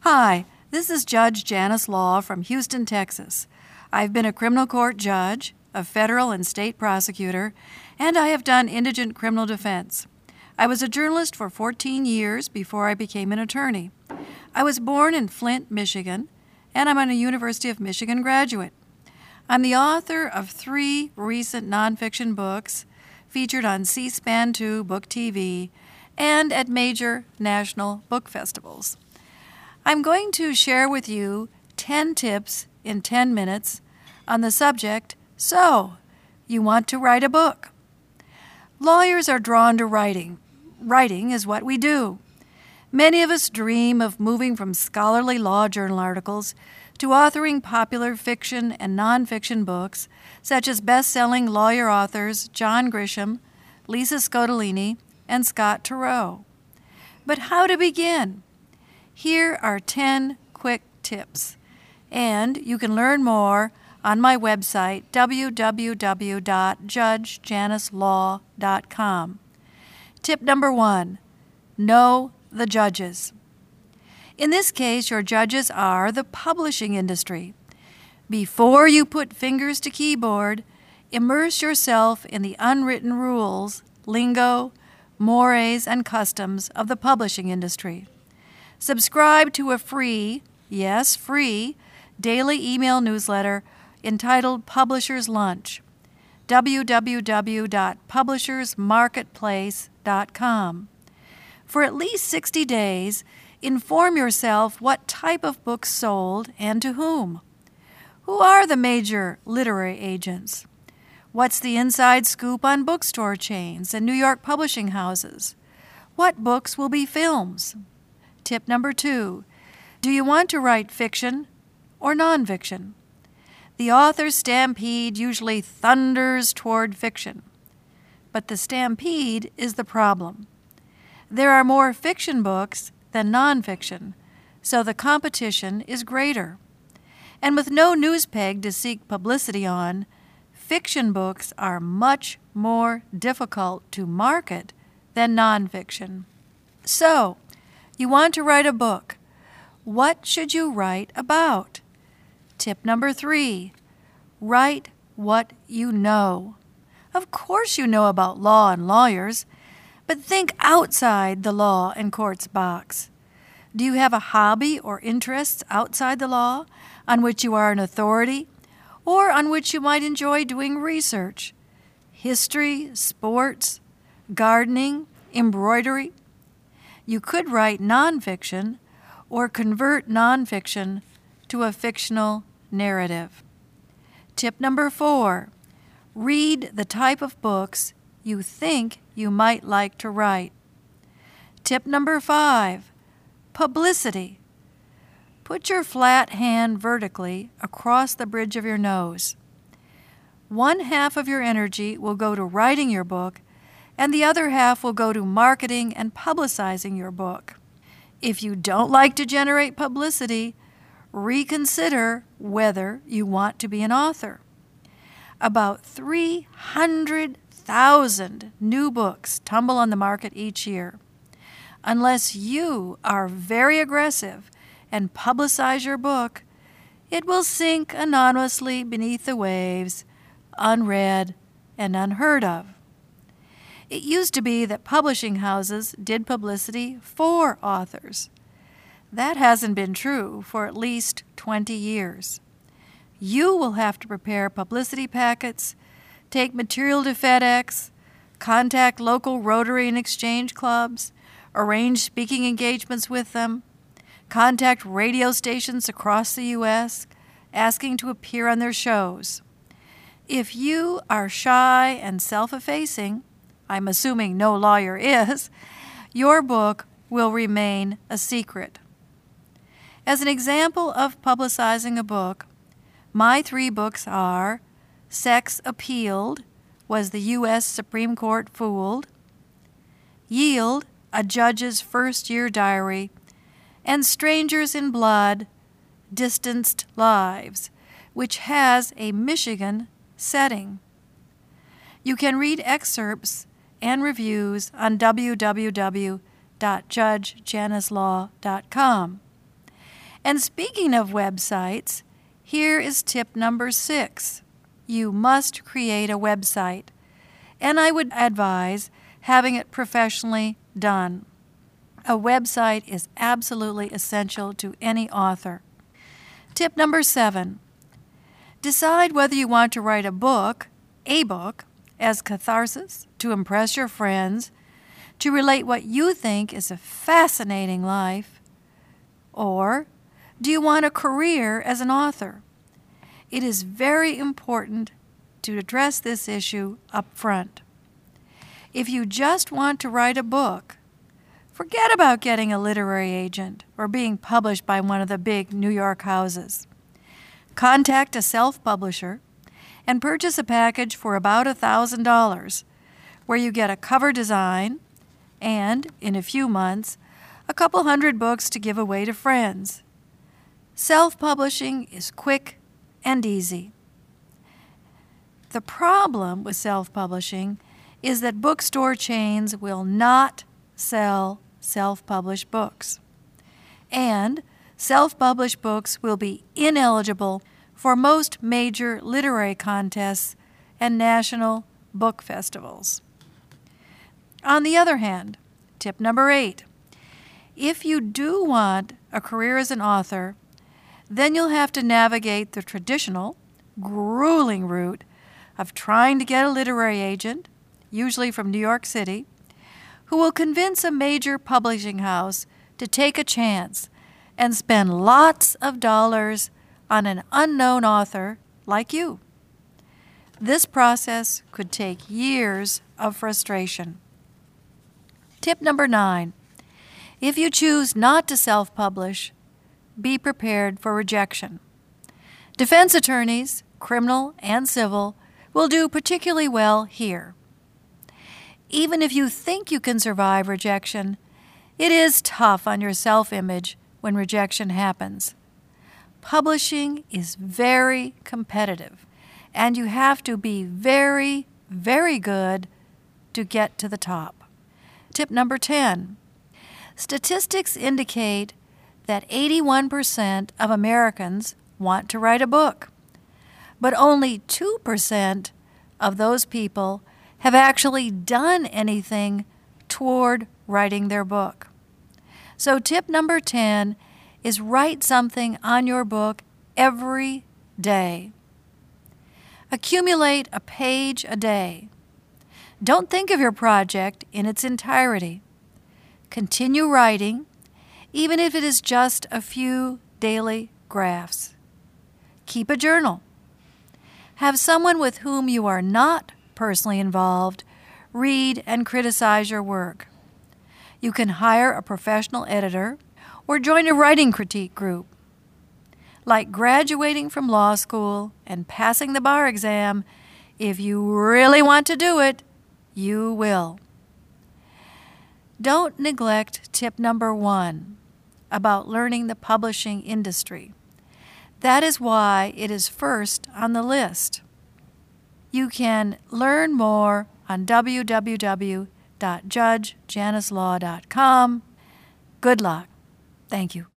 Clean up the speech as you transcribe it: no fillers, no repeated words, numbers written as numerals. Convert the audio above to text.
Hi, this is Judge Janice Law from Houston, Texas. I've been a criminal court judge, a federal and state prosecutor, and I have done indigent criminal defense. I was a journalist for 14 years before I became an attorney. I was born in Flint, Michigan, and I'm a University of Michigan graduate. I'm the author of 3 recent nonfiction books featured on C-SPAN 2 Book TV and at major national book festivals. I'm going to share with you 10 tips in 10 minutes on the subject, so you want to write a book. Lawyers are drawn to writing. Writing is what we do. Many of us dream of moving from scholarly law journal articles to authoring popular fiction and nonfiction books, such as best-selling lawyer authors John Grisham, Lisa Scotolini, and Scott Turow. But how to begin? Here are 10 quick tips, and you can learn more on my website, www.judgejanicelaw.com. Tip number 1, know the judges. In this case, your judges are the publishing industry. Before you put fingers to keyboard, immerse yourself in the unwritten rules, lingo, mores, and customs of the publishing industry. Subscribe to a free, yes, free, daily email newsletter entitled Publisher's Lunch, www.publishersmarketplace.com. For at least 60 days, inform yourself what type of books sold and to whom. Who are the major literary agents? What's the inside scoop on bookstore chains and New York publishing houses? What books will be films? Tip number 2, do you want to write fiction or nonfiction? The author's stampede usually thunders toward fiction, but the stampede is the problem. There are more fiction books than nonfiction, so the competition is greater. And with no news peg to seek publicity on, fiction books are much more difficult to market than nonfiction. So, you want to write a book. What should you write about? Tip number 3, write what you know. Of course you know about law and lawyers, but think outside the law and courts box. Do you have a hobby or interests outside the law on which you are an authority or on which you might enjoy doing research? History, sports, gardening, embroidery? You could write nonfiction or convert nonfiction to a fictional narrative. Tip number 4, read the type of books you think you might like to write. Tip number 5, publicity. Put your flat hand vertically across the bridge of your nose. 1/2 of your energy will go to writing your book, and the other half will go to marketing and publicizing your book. If you don't like to generate publicity, reconsider whether you want to be an author. About 300,000 new books tumble on the market each year. Unless you are very aggressive and publicize your book, it will sink anonymously beneath the waves, unread and unheard of. It used to be that publishing houses did publicity for authors. That hasn't been true for at least 20 years. You will have to prepare publicity packets, take material to FedEx, contact local Rotary and Exchange clubs, arrange speaking engagements with them, contact radio stations across the U.S. asking to appear on their shows. If you are shy and self-effacing, I'm assuming no lawyer is, your book will remain a secret. As an example of publicizing a book, my 3 books are Sex Appealed, Was the U.S. Supreme Court Fooled?, Yield, A Judge's First-Year Diary, and Strangers in Blood, Distanced Lives, which has a Michigan setting. You can read excerpts and reviews on www.judgejanicelaw.com. And speaking of websites, here is tip number 6. You must create a website, and I would advise having it professionally done. A website is absolutely essential to any author. Tip number 7. Decide whether you want to write a book, as catharsis, to impress your friends, to relate what you think is a fascinating life, or do you want a career as an author? It is very important to address this issue up front. If you just want to write a book, forget about getting a literary agent or being published by one of the big New York houses. Contact a self-publisher and purchase a package for about $1,000, where you get a cover design and, in a few months, a couple hundred books to give away to friends. Self-publishing is quick and easy. The problem with self-publishing is that bookstore chains will not sell self-published books, and self-published books will be ineligible for most major literary contests and national book festivals. On the other hand, tip number 8, if you do want a career as an author, then you'll have to navigate the traditional, grueling route of trying to get a literary agent, usually from New York City, who will convince a major publishing house to take a chance and spend lots of dollars on an unknown author like you. This process could take years of frustration. Tip number 9. If you choose not to self-publish, be prepared for rejection. Defense attorneys, criminal and civil, will do particularly well here. Even if you think you can survive rejection, it is tough on your self-image when rejection happens. Publishing is very competitive, and you have to be very, very good to get to the top. Tip number 10. Statistics indicate that 81% of Americans want to write a book, but only 2% of those people have actually done anything toward writing their book. So tip number 10 is write something on your book every day. Accumulate a page a day. Don't think of your project in its entirety. Continue writing, even if it is just a few daily drafts. Keep a journal. Have someone with whom you are not personally involved read and criticize your work. You can hire a professional editor or join a writing critique group. Like graduating from law school and passing the bar exam, if you really want to do it, you will. Don't neglect tip number 1 about learning the publishing industry. That is why it is first on the list. You can learn more on www.judgejanislaw.com. Good luck. Thank you.